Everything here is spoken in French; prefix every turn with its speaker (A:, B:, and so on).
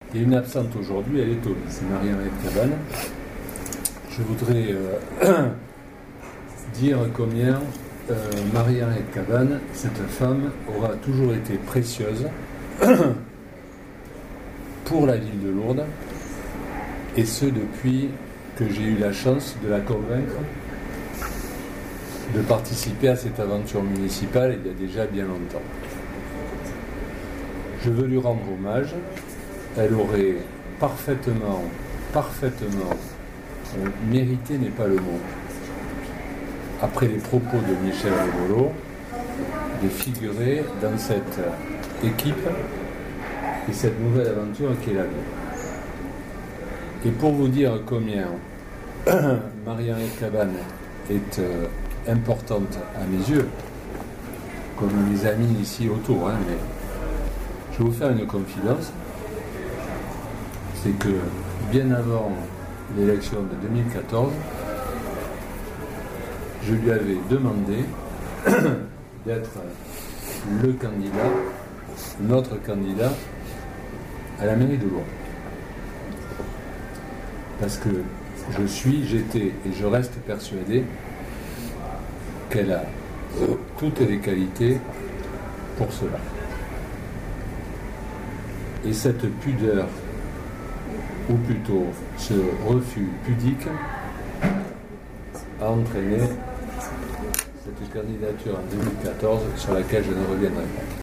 A: Il y a une absente aujourd'hui, elle est au lit, c'est Marie-Henriette Cabane. Je voudrais dire combien Marie-Henriette Cabane, cette femme, aura toujours été précieuse pour la ville de Lourdes, et ce depuis que j'ai eu la chance de la convaincre de participer à cette aventure municipale il y a déjà bien longtemps. Je veux lui rendre hommage. Elle aurait parfaitement mérité n'est pas le mot, après les propos de Michel Rivolo, de figurer dans cette équipe et cette nouvelle aventure qu'est la vie. Et pour vous dire combien Marie-Henriette Cabane est importante à mes yeux, comme mes amis ici autour, mais je vais vous faire une confidence. C'est que bien avant l'élection de 2014, je lui avais demandé d'être le candidat, notre candidat à la mairie de Lourdes. Parce que j'étais et je reste persuadé qu'elle a toutes les qualités pour cela. Et cette pudeur, ou plutôt ce refus pudique, a entraîné cette candidature en 2014 sur laquelle je ne reviendrai pas.